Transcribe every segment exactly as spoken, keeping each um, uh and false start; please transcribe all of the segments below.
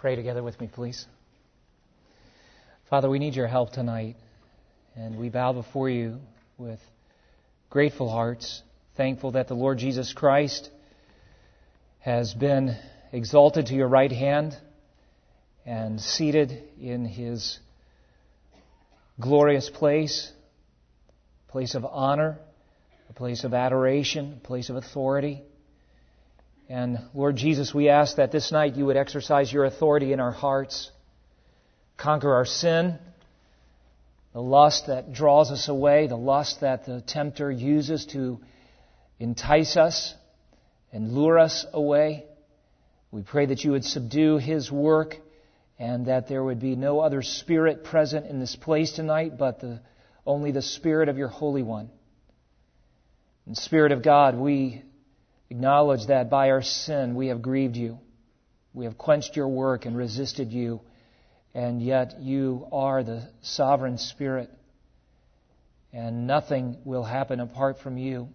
Pray together with me, please. Father, we need your help tonight, and we bow before you with grateful hearts, thankful that the Lord Jesus Christ has been exalted to your right hand and seated in his glorious place, a place of honor, a place of adoration, a place of authority. And Lord Jesus, we ask that this night you would exercise your authority in our hearts, conquer our sin, the lust that draws us away, the lust that the tempter uses to entice us and lure us away. We pray that you would subdue his work and that there would be no other spirit present in this place tonight but the, only the Spirit of your Holy One. And Spirit of God, we acknowledge that by our sin we have grieved you. We have quenched your work and resisted you. And yet you are the sovereign Spirit. And nothing will happen apart from you.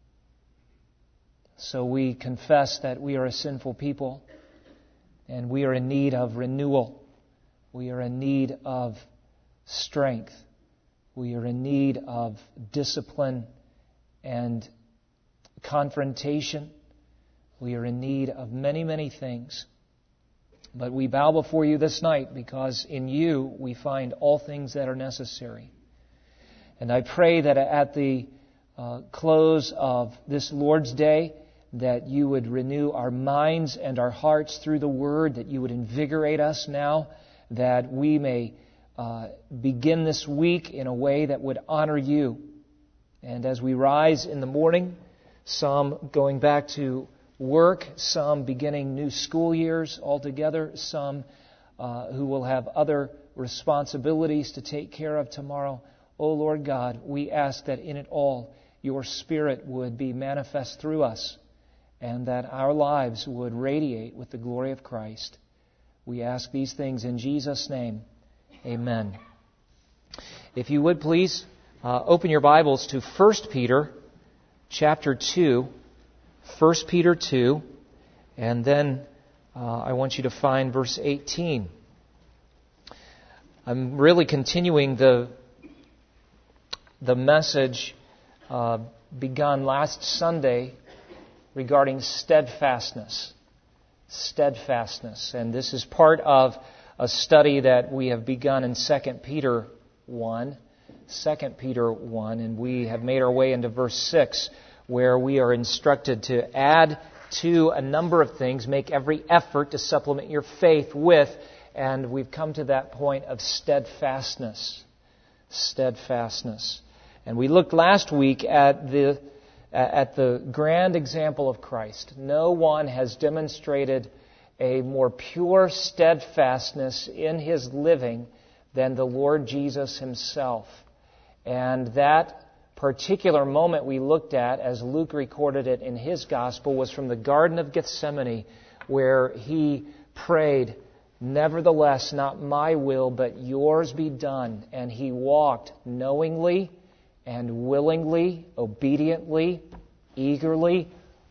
So we confess that we are a sinful people. And we are in need of renewal. We are in need of strength. We are in need of discipline and confrontation. We are in need of many, many things. But we bow before you this night because in you we find all things that are necessary. And I pray that at the uh, close of this Lord's Day, that you would renew our minds and our hearts through the Word, that you would invigorate us now, that we may uh, begin this week in a way that would honor you. And as we rise in the morning, some going back to work, some beginning new school years altogether, some uh, who will have other responsibilities to take care of tomorrow. O Lord God, we ask that in it all your Spirit would be manifest through us and that our lives would radiate with the glory of Christ. We ask these things in Jesus' name. Amen. If you would please uh, open your Bibles to First Peter chapter two. First Peter two, and then uh, I want you to find verse eighteen. I'm really continuing the the message uh, begun last Sunday regarding steadfastness. Steadfastness. And this is part of a study that we have begun in Second Peter one. Second Peter one, and we have made our way into verse six, where we are instructed to add to a number of things, make every effort to supplement your faith with, and we've come to that point of steadfastness. Steadfastness. And we looked last week at the at the grand example of Christ. No one has demonstrated a more pure steadfastness in his living than the Lord Jesus himself. And that particular moment we looked at, as Luke recorded it in his gospel, was from the Garden of Gethsemane, where he prayed, "Nevertheless, not my will, but yours be done." And he walked knowingly and willingly, obediently, eagerly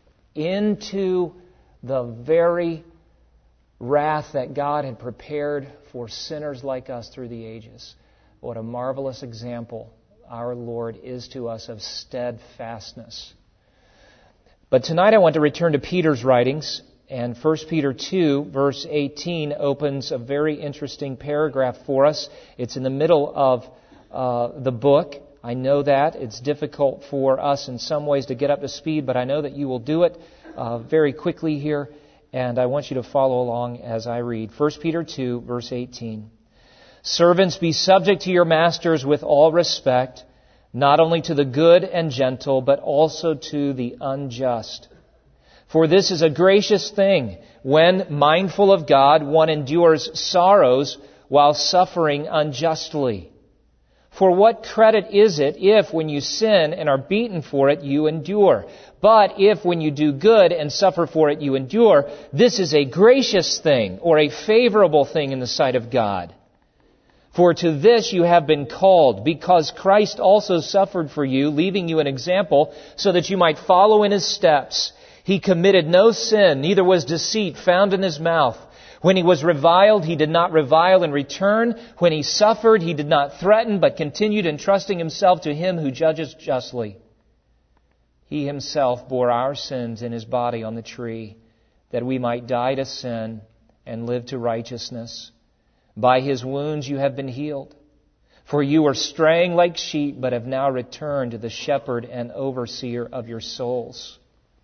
into the very wrath that God had prepared for sinners like us through the ages. What a marvelous example our Lord is to us of steadfastness. But tonight I want to return to Peter's writings, and First Peter two, verse eighteen, opens a very interesting paragraph for us. It's in the middle of uh, the book. I know that. It's difficult for us in some ways to get up to speed, but I know that you will do it uh, very quickly here, and I want you to follow along as I read. First Peter two, verse eighteen. Servants, be subject to your masters with all respect, not only to the good and gentle, but also to the unjust. For this is a gracious thing, when, mindful of God, one endures sorrows while suffering unjustly. For what credit is it if, when you sin and are beaten for it, you endure? But if, when you do good and suffer for it, you endure, this is a gracious thing, or a favorable thing in the sight of God. For to this you have been called, because Christ also suffered for you, leaving you an example, so that you might follow in his steps. He committed no sin, neither was deceit found in his mouth. When he was reviled, he did not revile in return. When he suffered, he did not threaten, but continued entrusting himself to him who judges justly. He himself bore our sins in his body on the tree, that we might die to sin and live to righteousness. By his wounds you have been healed. For you were straying like sheep, but have now returned to the shepherd and overseer of your souls.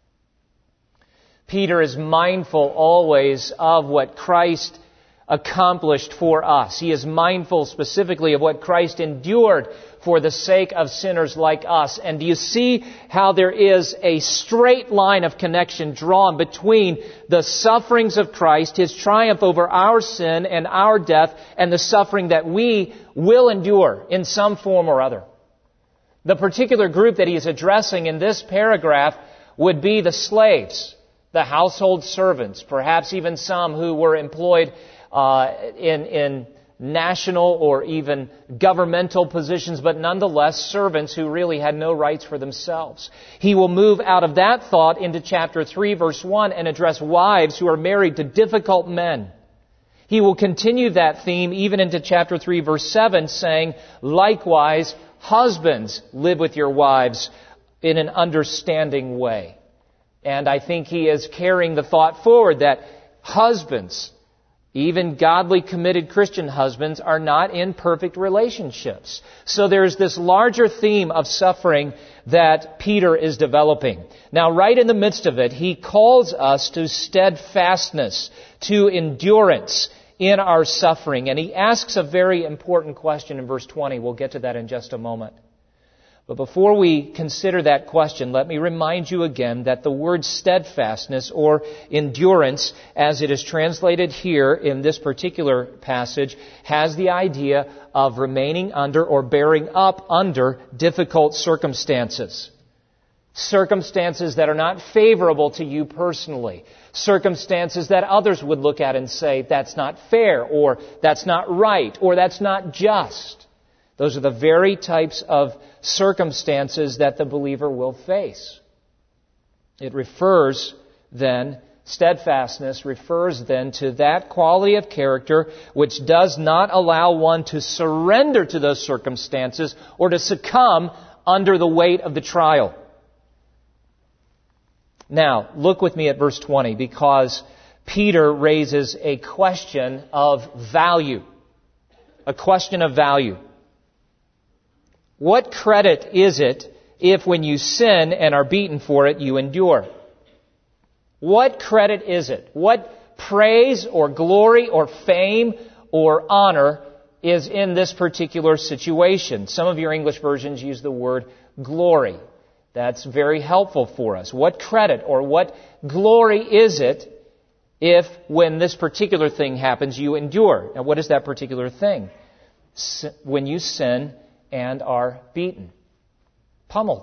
Peter is mindful always of what Christ accomplished for us. He is mindful specifically of what Christ endured for the sake of sinners like us. And do you see how there is a straight line of connection drawn between the sufferings of Christ, His triumph over our sin and our death, and the suffering that we will endure in some form or other? The particular group that he is addressing in this paragraph would be the slaves, the household servants, perhaps even some who were employed uh, in, in national or even governmental positions, but nonetheless servants who really had no rights for themselves. He will move out of that thought into chapter three, verse one, and address wives who are married to difficult men. He will continue that theme even into chapter three, verse seven, saying, likewise, husbands, live with your wives in an understanding way. And I think he is carrying the thought forward that husbands, even godly, committed Christian husbands, are not in perfect relationships. So there's this larger theme of suffering that Peter is developing. Now, right in the midst of it, he calls us to steadfastness, to endurance in our suffering. And he asks a very important question in verse twenty. We'll get to that in just a moment. But before we consider that question, let me remind you again that the word steadfastness or endurance, as it is translated here in this particular passage, has the idea of remaining under or bearing up under difficult circumstances. Circumstances that are not favorable to you personally. Circumstances that others would look at and say, that's not fair, or that's not right, or that's not just. Those are the very types of circumstances that the believer will face. It refers then, steadfastness refers then to that quality of character which does not allow one to surrender to those circumstances or to succumb under the weight of the trial. Now, look with me at verse twenty, because Peter raises a question of value. A question of value. What credit is it if when you sin and are beaten for it, you endure? What credit is it? What praise or glory or fame or honor is in this particular situation? Some of your English versions use the word glory. That's very helpful for us. What credit or what glory is it if when this particular thing happens, you endure? Now, what is that particular thing? When you sin and are beaten, pummeled.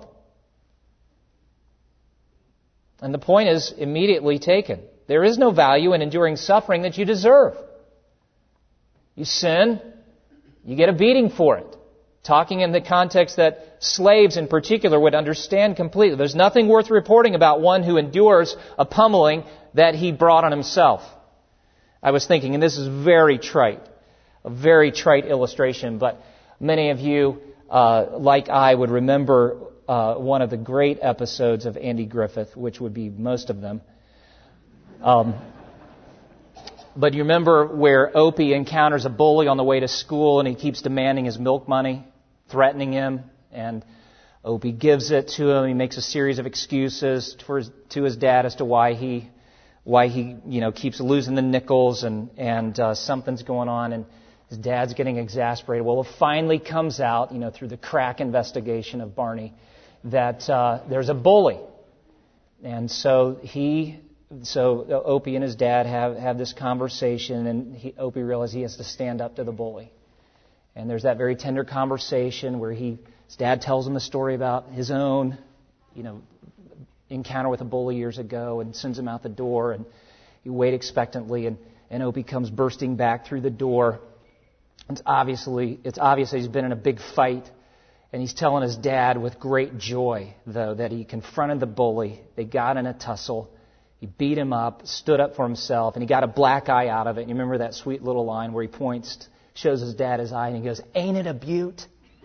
And the point is immediately taken. There is no value in enduring suffering that you deserve. You sin, you get a beating for it. Talking in the context that slaves in particular would understand completely. There's nothing worth reporting about one who endures a pummeling that he brought on himself. I was thinking, and this is very trite, a very trite illustration, but many of you, uh, like I, would remember uh, one of the great episodes of Andy Griffith, which would be most of them. Um, but you remember where Opie encounters a bully on the way to school and he keeps demanding his milk money, threatening him, and Opie gives it to him. He makes a series of excuses for his, to his dad as to why he why he you know keeps losing the nickels and and uh, something's going on, and his dad's getting exasperated. Well, it finally comes out, you know, through the crack investigation of Barney, that uh, there's a bully, and so he. So Opie and his dad have, have this conversation, and he, Opie realizes he has to stand up to the bully. And there's that very tender conversation where he, his dad tells him the story about his own, you know, encounter with a bully years ago, and sends him out the door. And you wait expectantly, and, and Opie comes bursting back through the door. It's obviously it's obvious that he's been in a big fight, and he's telling his dad with great joy, though, that he confronted the bully. They got in a tussle. He beat him up, stood up for himself, and he got a black eye out of it. And you remember that sweet little line where he points, shows his dad his eye, and he goes, "Ain't it a beaut?"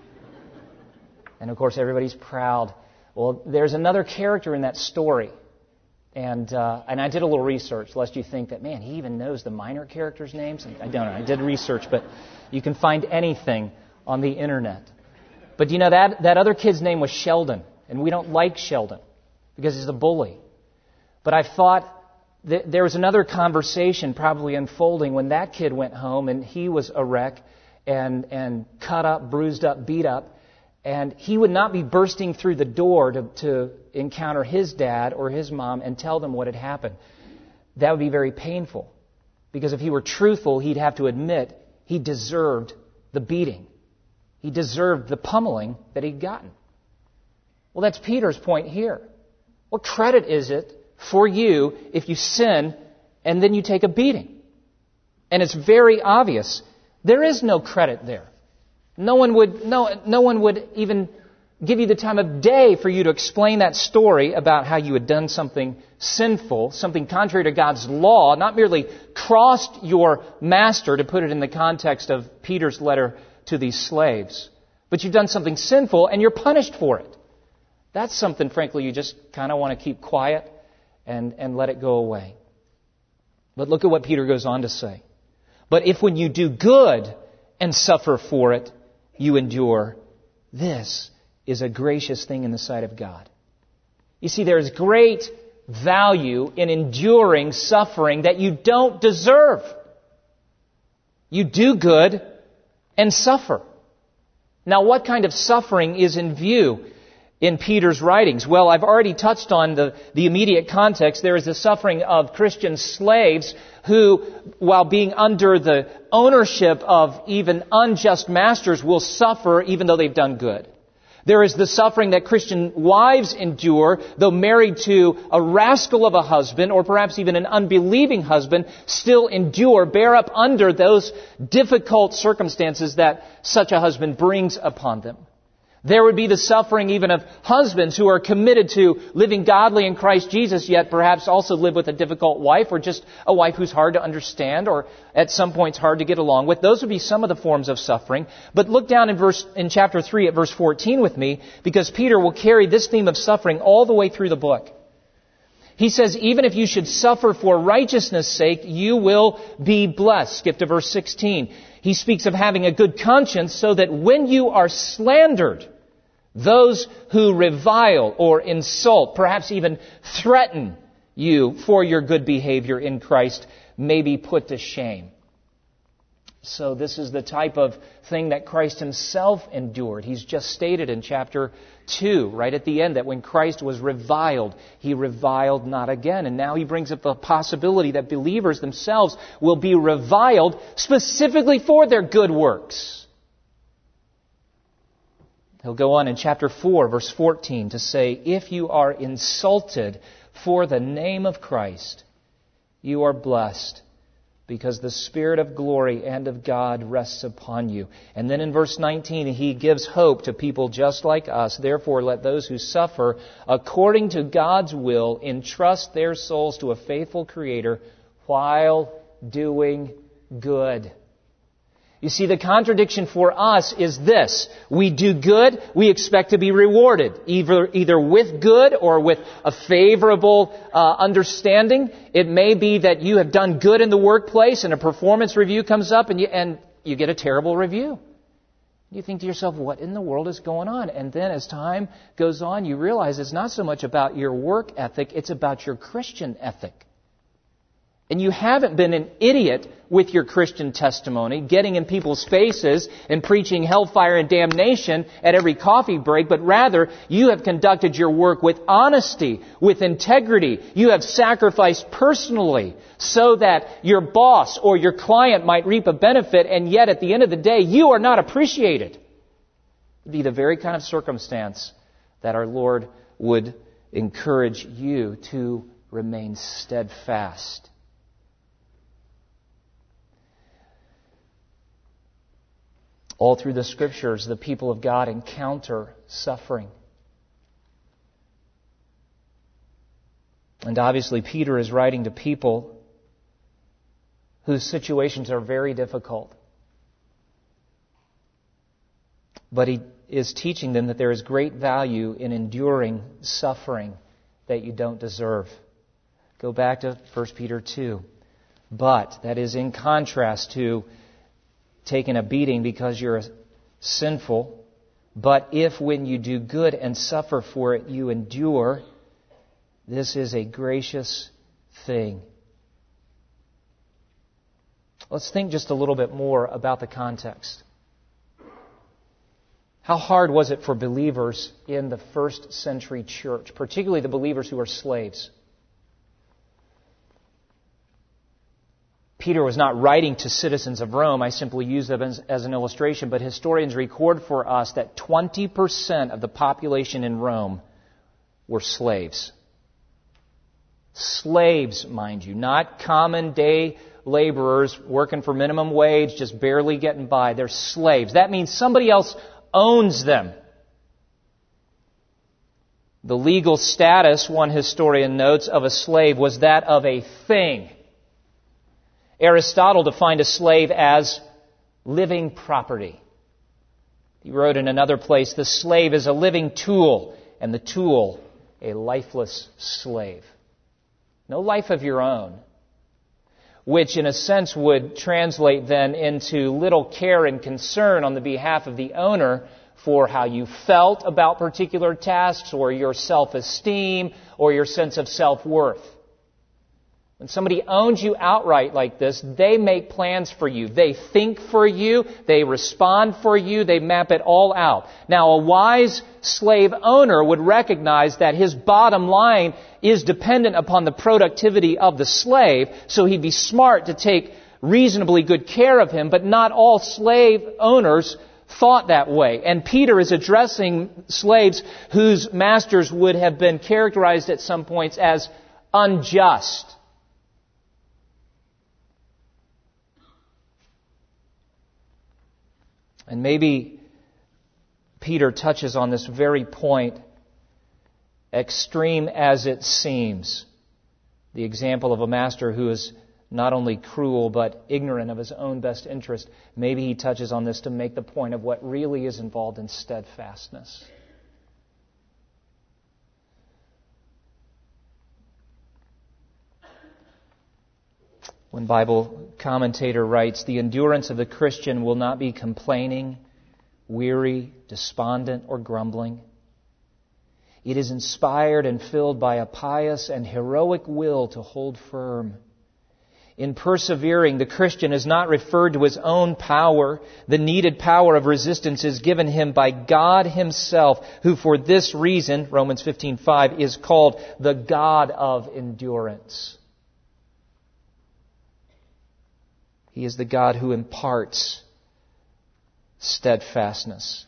And of course, everybody's proud. Well, there's another character in that story. And uh, and I did a little research, lest you think that, man, he even knows the minor characters' names. I don't know. I did research, but you can find anything on the internet. But you know, that, that other kid's name was Sheldon. And we don't like Sheldon because he's a bully. But I thought th- there was another conversation probably unfolding when that kid went home and he was a wreck and, and cut up, bruised up, beat up. And he would not be bursting through the door to, to encounter his dad or his mom and tell them what had happened. That would be very painful. Because if he were truthful, he'd have to admit he deserved the beating. He deserved the pummeling that he'd gotten. Well, that's Peter's point here. What credit is it for you if you sin and then you take a beating? And it's very obvious. There is no credit there. No one would no, no one would even give you the time of day for you to explain that story about how you had done something sinful, something contrary to God's law, not merely crossed your master, to put it in the context of Peter's letter to these slaves, but you've done something sinful and you're punished for it. That's something, frankly, you just kind of want to keep quiet and, and let it go away. But look at what Peter goes on to say. But if when you do good and suffer for it, you endure, this is a gracious thing in the sight of God. You see, there is great value in enduring suffering that you don't deserve. You do good and suffer. Now, what kind of suffering is in view in Peter's writings? Well, I've already touched on the, the immediate context. There is the suffering of Christian slaves who, while being under the ownership of even unjust masters, will suffer even though they've done good. There is the suffering that Christian wives endure, though married to a rascal of a husband, or perhaps even an unbelieving husband, still endure, bear up under those difficult circumstances that such a husband brings upon them. There would be the suffering even of husbands who are committed to living godly in Christ Jesus, yet perhaps also live with a difficult wife, or just a wife who's hard to understand, or at some points hard to get along with. Those would be some of the forms of suffering. But look down in verse in chapter three at verse fourteen with me, because Peter will carry this theme of suffering all the way through the book. He says, even if you should suffer for righteousness' sake, you will be blessed. Skip to verse sixteen. He speaks of having a good conscience so that when you are slandered, those who revile or insult, perhaps even threaten you for your good behavior in Christ, may be put to shame. So this is the type of thing that Christ himself endured. He's just stated in chapter two, right at the end, that when Christ was reviled, he reviled not again. And now he brings up the possibility that believers themselves will be reviled specifically for their good works. He'll go on in chapter four, verse fourteen, to say, if you are insulted for the name of Christ, you are blessed, because the Spirit of glory and of God rests upon you. And then in verse nineteen, he gives hope to people just like us. Therefore, let those who suffer according to God's will entrust their souls to a faithful Creator while doing good. You see, the contradiction for us is this. We do good, we expect to be rewarded, either, either with good or with a favorable uh, understanding. It may be that you have done good in the workplace and a performance review comes up and you, and you get a terrible review. You think to yourself, what in the world is going on? And then as time goes on, you realize it's not so much about your work ethic, it's about your Christian ethic. And you haven't been an idiot with your Christian testimony, getting in people's faces and preaching hellfire and damnation at every coffee break, but rather you have conducted your work with honesty, with integrity. You have sacrificed personally so that your boss or your client might reap a benefit, and yet at the end of the day, you are not appreciated. It would be the very kind of circumstance that our Lord would encourage you to remain steadfast. All through the Scriptures, the people of God encounter suffering. And obviously Peter is writing to people whose situations are very difficult. But he is teaching them that there is great value in enduring suffering that you don't deserve. Go back to First Peter two. But, that is in contrast to taking a beating because you're sinful. But if when you do good and suffer for it, you endure, this is a gracious thing. Let's think just a little bit more about the context. How hard was it for believers in the first century church, particularly the believers who were slaves? Peter was not writing to citizens of Rome. I simply use them as, as an illustration, but historians record for us that twenty percent of the population in Rome were slaves. Slaves, mind you, not common day laborers working for minimum wage, just barely getting by. They're slaves. That means somebody else owns them. The legal status, one historian notes, of a slave was that of a thing. Aristotle defined a slave as living property. He wrote in another place, the slave is a living tool, and the tool a lifeless slave. No life of your own, which in a sense would translate then into little care and concern on the behalf of the owner for how you felt about particular tasks or your self-esteem or your sense of self-worth. When somebody owns you outright like this, they make plans for you. They think for you. They respond for you. They map it all out. Now, a wise slave owner would recognize that his bottom line is dependent upon the productivity of the slave, so he'd be smart to take reasonably good care of him, but not all slave owners thought that way. And Peter is addressing slaves whose masters would have been characterized at some points as unjust. And maybe Peter touches on this very point, extreme as it seems. The example of a master who is not only cruel but ignorant of his own best interest. Maybe he touches on this to make the point of what really is involved in steadfastness. One Bible commentator writes, the endurance of the Christian will not be complaining, weary, despondent, or grumbling. It is inspired and filled by a pious and heroic will to hold firm. In persevering, the Christian is not referred to his own power. The needed power of resistance is given him by God Himself, who for this reason, Romans fifteen five, is called the God of endurance. He is the God who imparts steadfastness.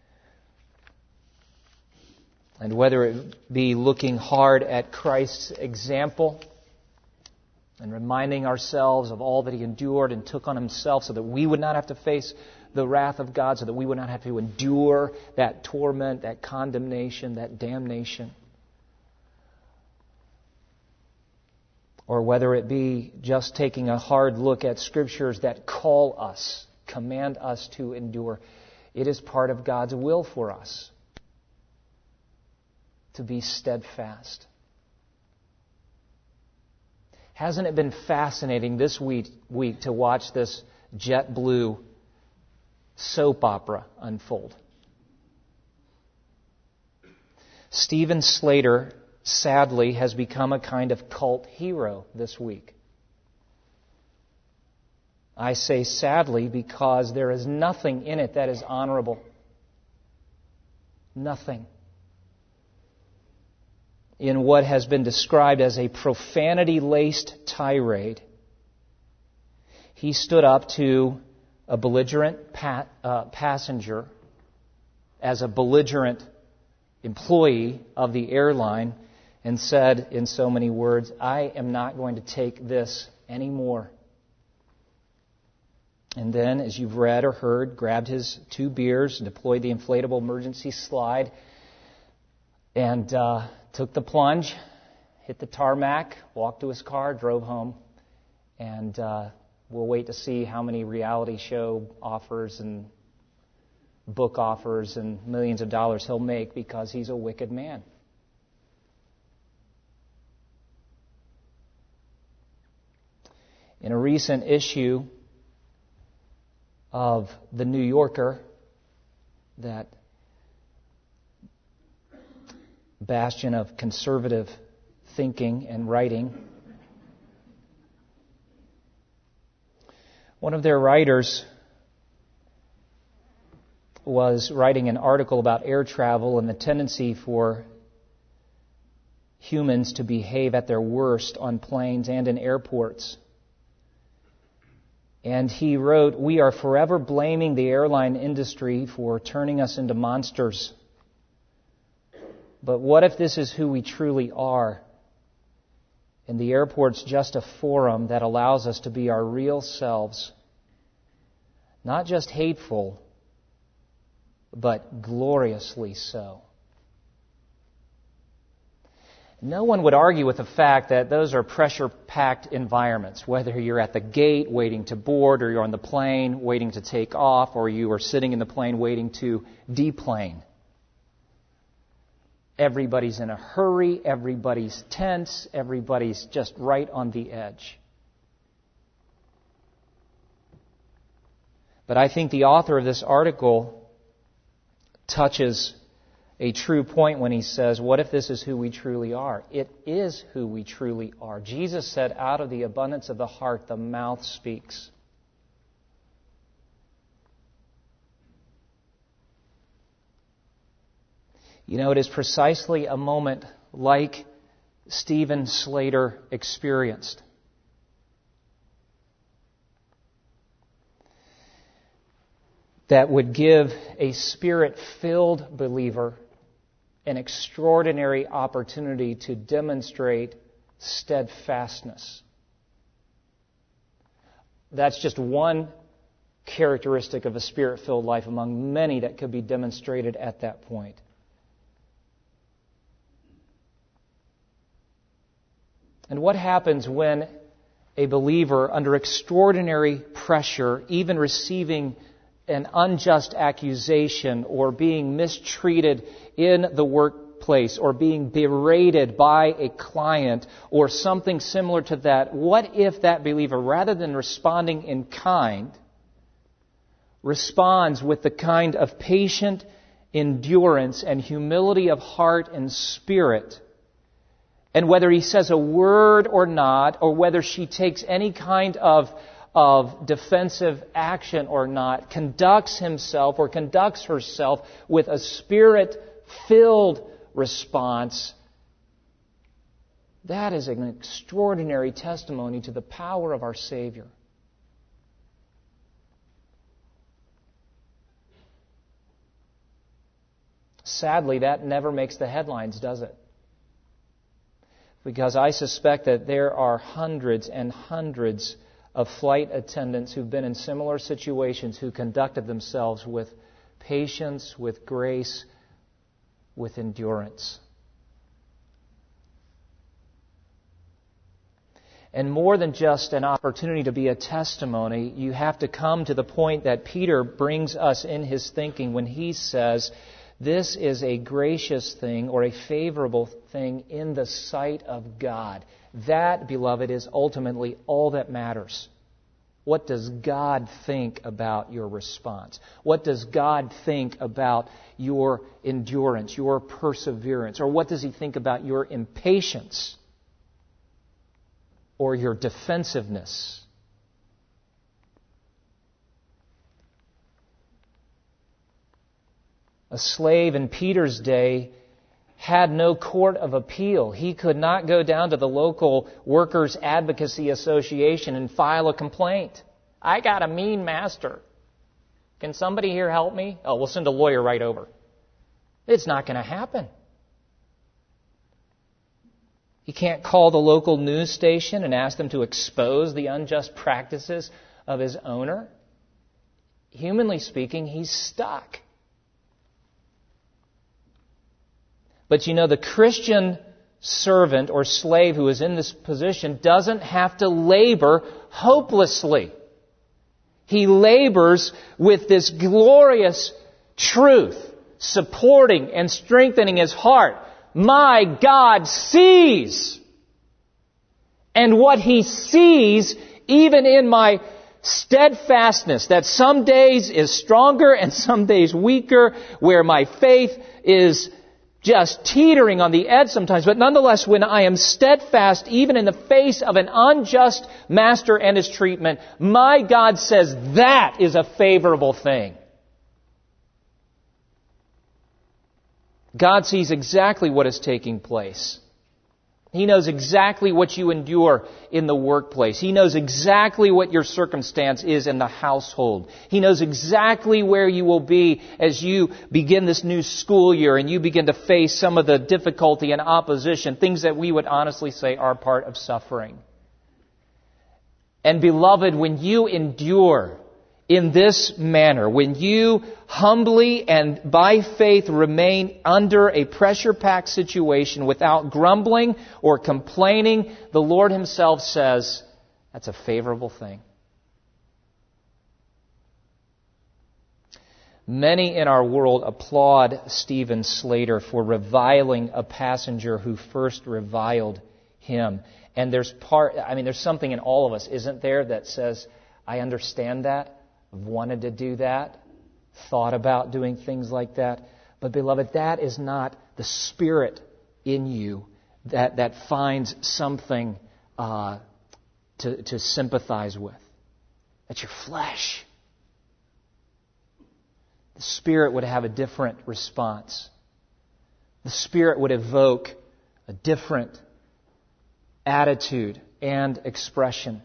And whether it be looking hard at Christ's example and reminding ourselves of all that He endured and took on Himself so that we would not have to face the wrath of God, so that we would not have to endure that torment, that condemnation, that damnation. Or whether it be just taking a hard look at Scriptures that call us, command us to endure. It is part of God's will for us to be steadfast. Hasn't it been fascinating this week, week to watch this JetBlue soap opera unfold? Steven Slater, sadly, has become a kind of cult hero this week. I say sadly because there is nothing in it that is honorable. Nothing. In what has been described as a profanity-laced tirade, he stood up to a belligerent pa- uh, passenger as a belligerent employee of the airline and said in so many words, I am not going to take this anymore. And then, as you've read or heard, grabbed his two beers, deployed the inflatable emergency slide, and uh, took the plunge, hit the tarmac, walked to his car, drove home, and uh, we'll wait to see how many reality show offers and book offers and millions of dollars he'll make because he's a wicked man. In a recent issue of The New Yorker, that bastion of conservative thinking and writing, one of their writers was writing an article about air travel and the tendency for humans to behave at their worst on planes and in airports. And he wrote, "We are forever blaming the airline industry for turning us into monsters. But what if this is who we truly are? And the airport's just a forum that allows us to be our real selves, not just hateful, but gloriously so." No one would argue with the fact that those are pressure-packed environments, whether you're at the gate waiting to board, or you're on the plane waiting to take off, or you are sitting in the plane waiting to deplane. Everybody's in a hurry, everybody's tense, everybody's just right on the edge. But I think the author of this article touches a true point when he says, what if this is who we truly are? It is who we truly are. Jesus said, out of the abundance of the heart, the mouth speaks. You know, it is precisely a moment like Stephen Slater experienced. That would give a Spirit-filled believer an extraordinary opportunity to demonstrate steadfastness. That's just one characteristic of a Spirit-filled life among many that could be demonstrated at that point. And what happens when a believer, under extraordinary pressure, even receiving an unjust accusation or being mistreated in the workplace or being berated by a client or something similar to that, what if that believer, rather than responding in kind, responds with the kind of patient endurance and humility of heart and spirit? And whether he says a word or not, or whether she takes any kind of of defensive action or not, conducts himself or conducts herself with a Spirit-filled response, that is an extraordinary testimony to the power of our Savior. Sadly, that never makes the headlines, does it? Because I suspect that there are hundreds and hundreds of flight attendants who've been in similar situations who conducted themselves with patience, with grace, with endurance. And more than just an opportunity to be a testimony, you have to come to the point that Peter brings us in his thinking when he says, this is a gracious thing or a favorable thing in the sight of God. That, beloved, is ultimately all that matters. What does God think about your response? What does God think about your endurance, your perseverance? Or what does He think about your impatience or your defensiveness? A slave in Peter's day had no court of appeal. He could not go down to the local Workers' Advocacy Association and file a complaint. I got a mean master. Can somebody here help me? Oh, we'll send a lawyer right over. It's not going to happen. He can't call the local news station and ask them to expose the unjust practices of his owner. Humanly speaking, he's stuck. But you know, the Christian servant or slave who is in this position doesn't have to labor hopelessly. He labors with this glorious truth, supporting and strengthening his heart. My God sees. And what He sees, even in my steadfastness, that some days is stronger and some days weaker, where my faith is just teetering on the edge sometimes. But nonetheless, when I am steadfast, even in the face of an unjust master and his treatment, my God says that is a favorable thing. God sees exactly what is taking place. He knows exactly what you endure in the workplace. He knows exactly what your circumstance is in the household. He knows exactly where you will be as you begin this new school year and you begin to face some of the difficulty and opposition, things that we would honestly say are part of suffering. And beloved, when you endure in this manner, when you humbly and by faith remain under a pressure-packed situation without grumbling or complaining, the Lord Himself says, that's a favorable thing. Many in our world applaud Stephen Slater for reviling a passenger who first reviled him. And there's part, I mean, there's something in all of us, isn't there, that says, I understand that. I've wanted to do that, thought about doing things like that. But beloved, that is not the spirit in you that, that finds something uh, to, to sympathize with. That's your flesh. The Spirit would have a different response. The Spirit would evoke a different attitude and expression.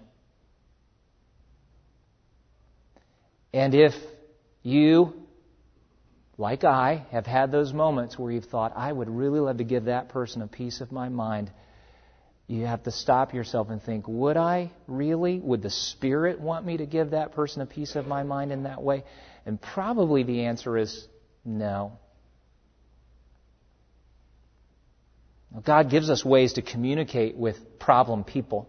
And if you, like I, have had those moments where you've thought, I would really love to give that person a piece of my mind, you have to stop yourself and think, would I really? Would the Spirit want me to give that person a piece of my mind in that way? And probably the answer is no. God gives us ways to communicate with problem people.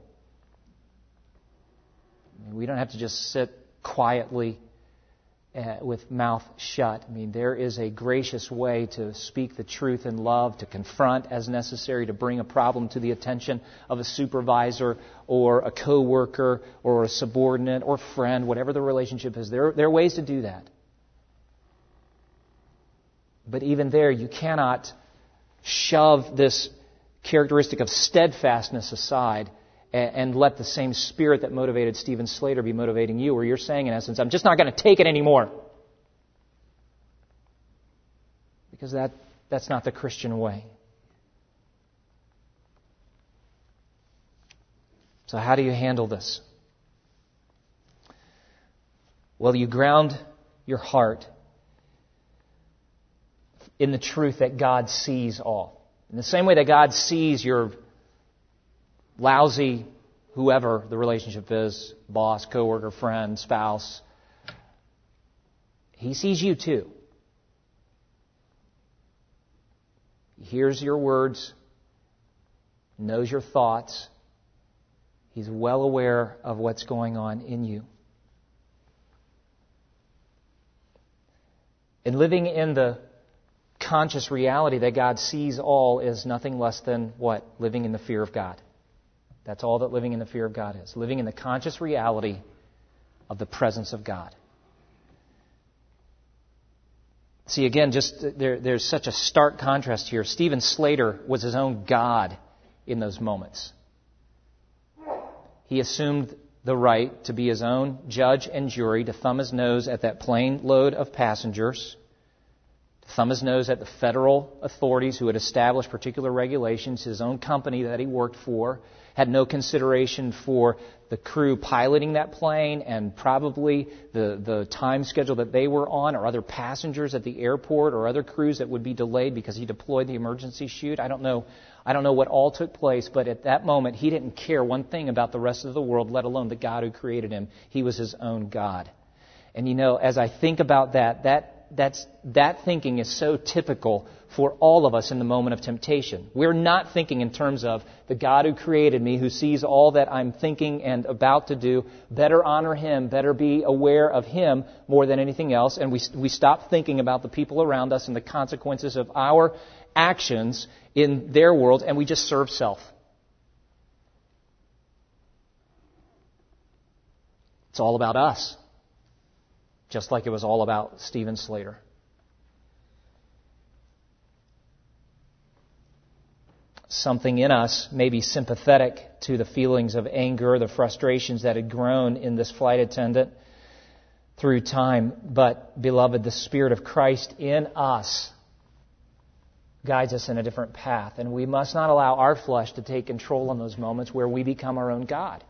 We don't have to just sit quietly Uh, with mouth shut. I mean, there is a gracious way to speak the truth in love, to confront as necessary, to bring a problem to the attention of a supervisor or a coworker or a subordinate or friend, whatever the relationship is. There, there are ways to do that. But even there, you cannot shove this characteristic of steadfastness aside and let the same spirit that motivated Stephen Slater be motivating you, where you're saying, in essence, I'm just not going to take it anymore. Because that, that's not the Christian way. So how do you handle this? Well, you ground your heart in the truth that God sees all. In the same way that God sees your lousy, whoever the relationship is, boss, coworker, friend, spouse, He sees you too. He hears your words, knows your thoughts. He's well aware of what's going on in you. And living in the conscious reality that God sees all is nothing less than what? Living in the fear of God. That's all that living in the fear of God is. Living in the conscious reality of the presence of God. See, again, just there, there's such a stark contrast here. Stephen Slater was his own God in those moments. He assumed the right to be his own judge and jury, to thumb his nose at that plane load of passengers, to thumb his nose at the federal authorities who had established particular regulations, his own company that he worked for, had no consideration for the crew piloting that plane and probably the, the time schedule that they were on, or other passengers at the airport, or other crews that would be delayed because he deployed the emergency chute. I don't know. I don't know what all took place, but at that moment he didn't care one thing about the rest of the world, let alone the God who created him. He was his own God. And you know, as I think about that, that that's, that thinking is so typical for all of us in the moment of temptation. We're not thinking in terms of the God who created me, who sees all that I'm thinking and about to do. Better honor Him, better be aware of Him more than anything else. And we, we stop thinking about the people around us and the consequences of our actions in their world, and we just serve self. It's all about us. Just like it was all about Stephen Slater. Something in us may be sympathetic to the feelings of anger, the frustrations that had grown in this flight attendant through time. But, beloved, the Spirit of Christ in us guides us in a different path. And we must not allow our flesh to take control in those moments where we become our own God.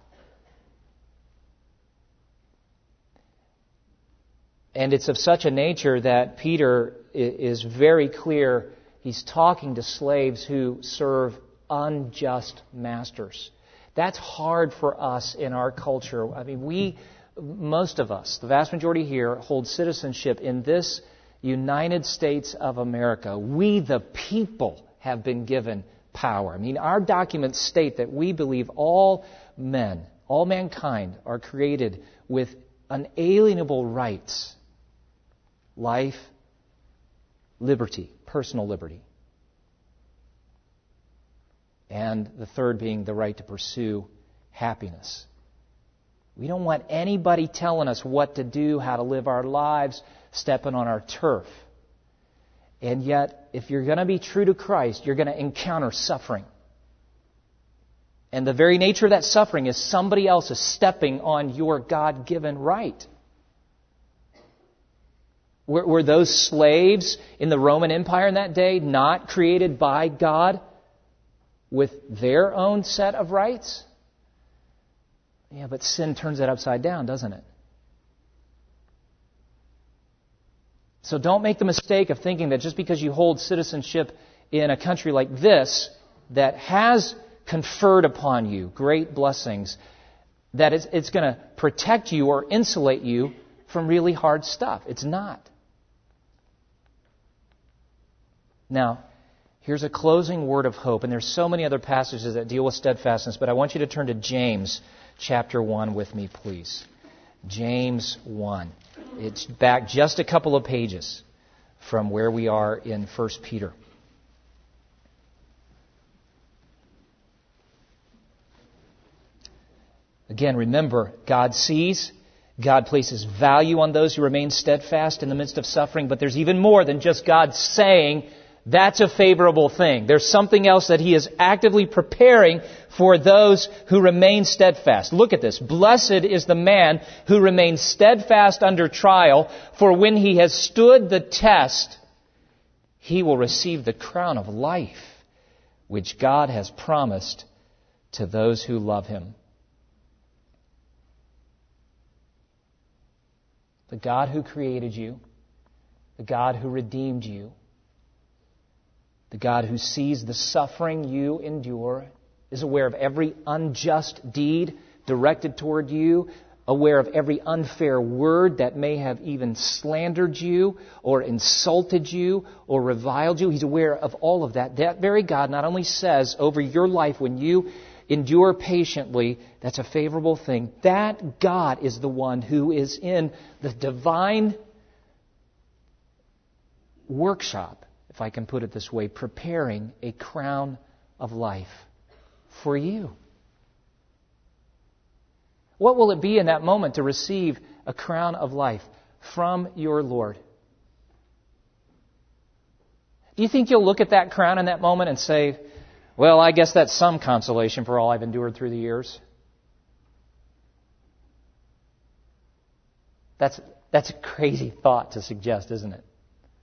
And it's of such a nature that Peter is very clear. He's talking to slaves who serve unjust masters. That's hard for us in our culture. I mean, we, most of us, the vast majority here, hold citizenship in this United States of America. We, the people, have been given power. I mean, our documents state that we believe all men, all mankind, are created with unalienable rights. Life, liberty, personal liberty. And the third being the right to pursue happiness. We don't want anybody telling us what to do, how to live our lives, stepping on our turf. And yet, if you're going to be true to Christ, you're going to encounter suffering. And the very nature of that suffering is somebody else is stepping on your God-given right. Were, were those slaves in the Roman Empire in that day not created by God with their own set of rights? Yeah, but sin turns that upside down, doesn't it? So don't make the mistake of thinking that just because you hold citizenship in a country like this that has conferred upon you great blessings, that it's, it's going to protect you or insulate you from really hard stuff. It's not. Now, here's a closing word of hope, and there's so many other passages that deal with steadfastness, but I want you to turn to James chapter one with me, please. James one. It's back just a couple of pages from where we are in First Peter. Again, remember, God sees, God places value on those who remain steadfast in the midst of suffering, but there's even more than just God saying, that's a favorable thing. There's something else that He is actively preparing for those who remain steadfast. Look at this. Blessed is the man who remains steadfast under trial, for when he has stood the test, he will receive the crown of life, which God has promised to those who love Him. The God who created you, the God who redeemed you, the God who sees the suffering you endure, is aware of every unjust deed directed toward you, aware of every unfair word that may have even slandered you or insulted you or reviled you. He's aware of all of that. That very God not only says over your life when you endure patiently, that's a favorable thing. That God is the one who is in the divine workshop, if I can put it this way, preparing a crown of life for you. What will it be in that moment to receive a crown of life from your Lord? Do you think you'll look at that crown in that moment and say, well, I guess that's some consolation for all I've endured through the years? That's, that's a crazy thought to suggest, isn't it?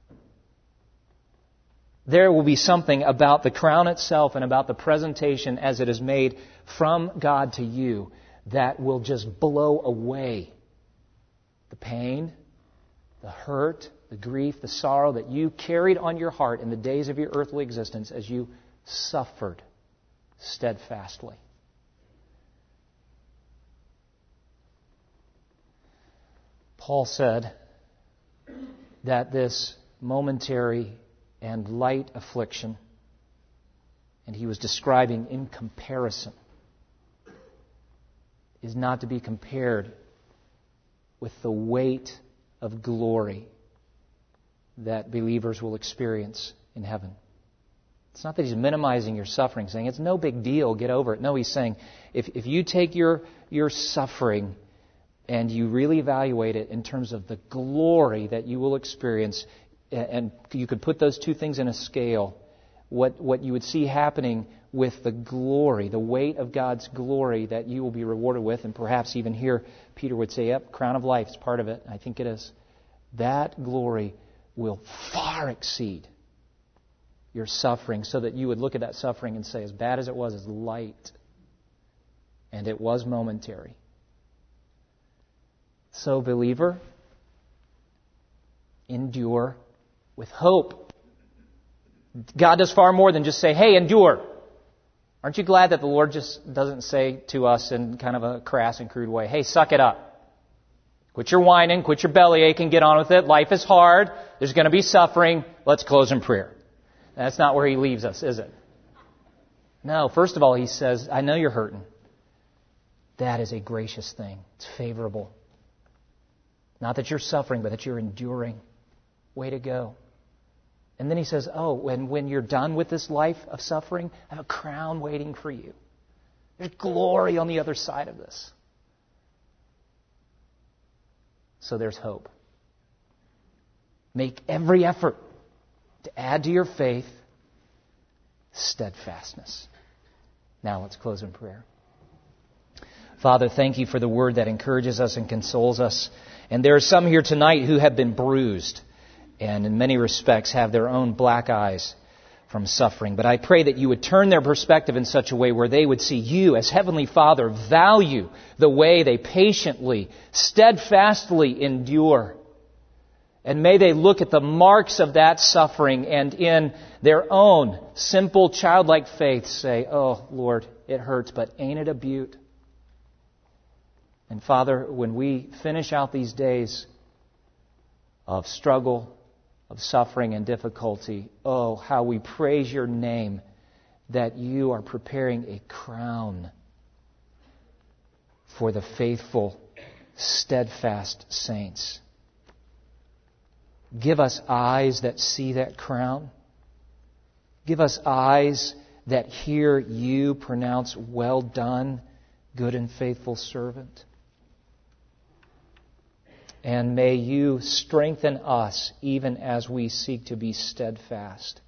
There will be something about the crown itself and about the presentation as it is made from God to you that will just blow away the pain, the hurt, the grief, the sorrow that you carried on your heart in the days of your earthly existence as you suffered steadfastly. Paul said that this momentary and light affliction, and he was describing in comparison, is not to be compared with the weight of glory that believers will experience in heaven. It's not that he's minimizing your suffering, saying it's no big deal, get over it. No, he's saying if, if you take your, your suffering and you really evaluate it in terms of the glory that you will experience, and you could put those two things in a scale, what, what you would see happening with the glory, the weight of God's glory that you will be rewarded with, and perhaps even here Peter would say, yep, crown of life is part of it. I think it is. That glory will far exceed your suffering, so that you would look at that suffering and say, as bad as it was, it's light. And it was momentary. So, believer, endure with hope. God does far more than just say, hey, endure. Aren't you glad that the Lord just doesn't say to us in kind of a crass and crude way, hey, suck it up. Quit your whining, quit your belly aching, get on with it. Life is hard. There's going to be suffering. Let's close in prayer. That's not where He leaves us, is it? No, first of all, He says, I know you're hurting. That is a gracious thing. It's favorable. Not that you're suffering, but that you're enduring. Way to go. And then He says, oh, when, when you're done with this life of suffering, I have a crown waiting for you. There's glory on the other side of this. So there's hope. Make every effort to add to your faith steadfastness. Now let's close in prayer. Father, thank You for the word that encourages us and consoles us. And there are some here tonight who have been bruised and in many respects have their own black eyes from suffering. But I pray that You would turn their perspective in such a way where they would see You as Heavenly Father value the way they patiently, steadfastly endure. And may they look at the marks of that suffering and in their own simple childlike faith say, oh, Lord, it hurts, but ain't it a beaut? And Father, when we finish out these days of struggle, of suffering and difficulty, oh, how we praise Your name that You are preparing a crown for the faithful, steadfast saints. Give us eyes that see that crown. Give us eyes that hear You pronounce, well done, good and faithful servant. And may You strengthen us even as we seek to be steadfast.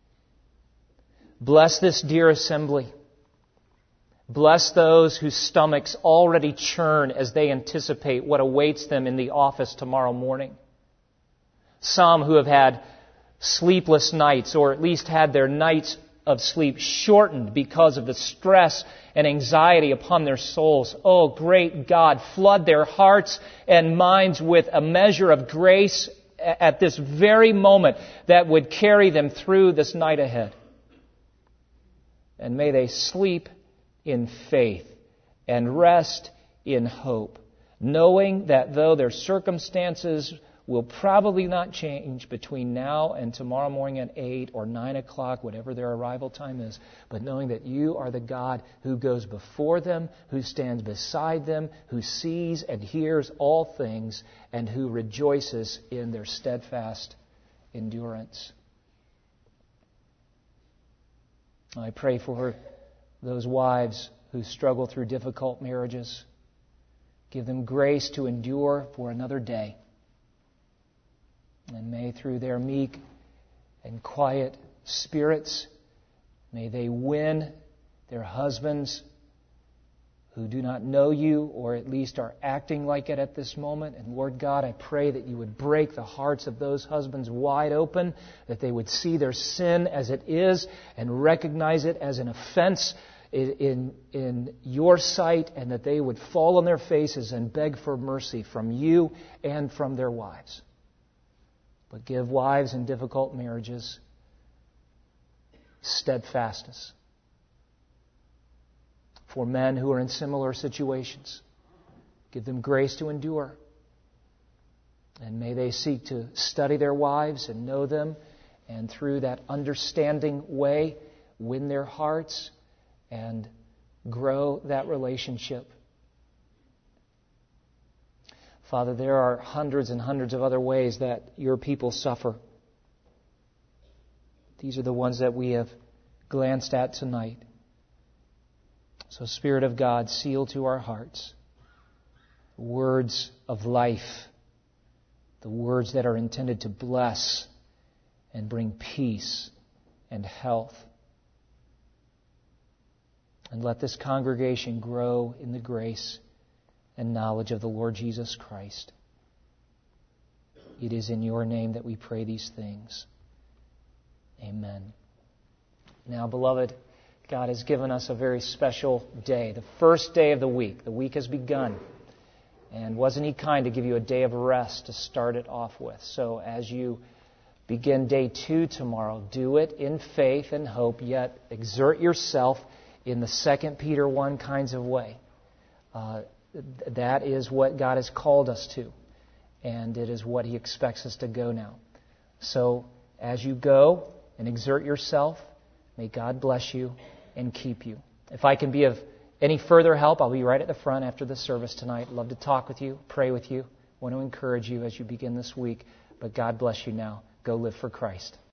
Bless this dear assembly. Bless those whose stomachs already churn as they anticipate what awaits them in the office tomorrow morning. Some who have had sleepless nights, or at least had their nights of sleep shortened because of the stress and anxiety upon their souls. Oh, great God, flood their hearts and minds with a measure of grace at this very moment that would carry them through this night ahead. And may they sleep in faith and rest in hope, knowing that though their circumstances will probably not change between now and tomorrow morning at eight or nine o'clock, whatever their arrival time is, but knowing that You are the God who goes before them, who stands beside them, who sees and hears all things, and who rejoices in their steadfast endurance. I pray for those wives who struggle through difficult marriages. Give them grace to endure for another day. And may through their meek and quiet spirits, may they win their husbands who do not know You, or at least are acting like it at this moment. And Lord God, I pray that You would break the hearts of those husbands wide open, that they would see their sin as it is and recognize it as an offense in, in, in Your sight, and that they would fall on their faces and beg for mercy from You and from their wives. But give wives in difficult marriages steadfastness. For men who are in similar situations, give them grace to endure. And may they seek to study their wives and know them, and through that understanding way, win their hearts and grow that relationship. Father, there are hundreds and hundreds of other ways that your people suffer. These are the ones that we have glanced at tonight. So, Spirit of God, seal to our hearts words of life, the words that are intended to bless and bring peace and health. And let this congregation grow in the grace and knowledge of the Lord Jesus Christ. It is in your name that we pray these things. Amen. Now, beloved, God has given us a very special day, the first day of the week. The week has begun. And wasn't He kind to give you a day of rest to start it off with? So as you begin day two tomorrow, do it in faith and hope, yet exert yourself in the Second Peter one kinds of way. Uh, that is what God has called us to. And it is what He expects us to go now. So as you go and exert yourself, may God bless you and keep you. If I can be of any further help, I'll be right at the front after the service tonight. Love to talk with you, pray with you. Want to encourage you as you begin this week. But God bless you now. Go live for Christ.